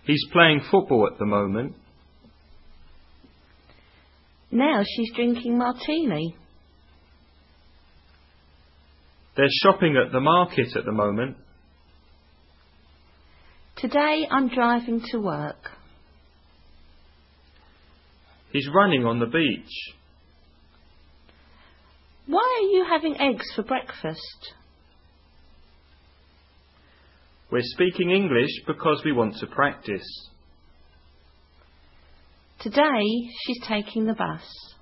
He's playing football at the moment. Now she's drinking martini. They're shopping at the market at the moment. Today I'm driving to work. He's running on the beach. Why are you having eggs for breakfast? We're speaking English because we want to practice. Today she's taking the bus.